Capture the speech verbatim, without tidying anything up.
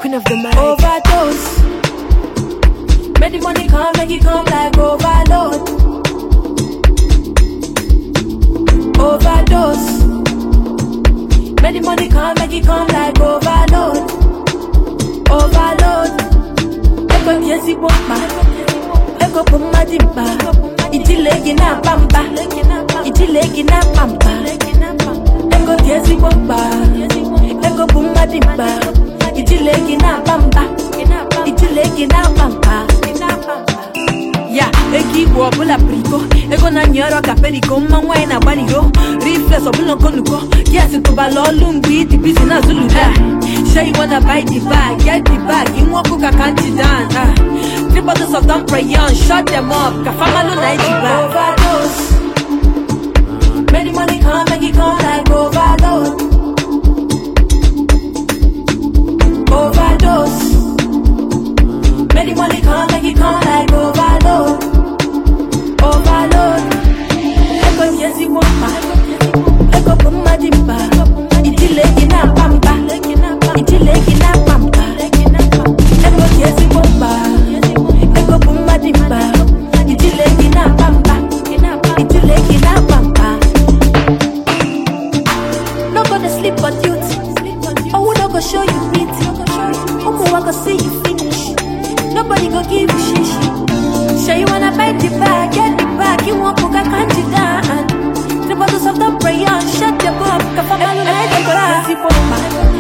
queen of the mic. Overdose. Make the money come, make it come like overload. Overdose. Make the money come, make it come like overload. Overload. Eko miezi bomba, eko puma dimba. Itilegi na pampa, itilegi na pampa. Eko miezi bomba, eko puma dimba. Itilegi na pampa, itilegi na pampa. Ya, eki wobula priko, ego na nyoro kaperico, mangwa na baniro, reflex obulo konuko, yes to balolumbi, the business zuluda. Say you wanna buy the bag, get the bag, you want cook a candy dance. Ah, three bottles of Dom Perignon, shut them up, kafamalo na ijiba. Overdose, make the money come, make it come like overload. Overdose. Make the money come, make it come like overload. Overload. Eko miezi bomba, eko puma dimba. Itilegi na pampa, itilegi na pampa. Eko miezi bomba, eko puma dimba. Itilegi na pampa, itilegi na pampa. No gonna sleep on duty. Oh, we no go show you pity. Omo I go see you finish. Nobody go give you shishi. Say you wanna buy the bag, get the bag. You want cook, I can't you down. The bottles of the Perignon, shut the book. Kafamalo na ijiba.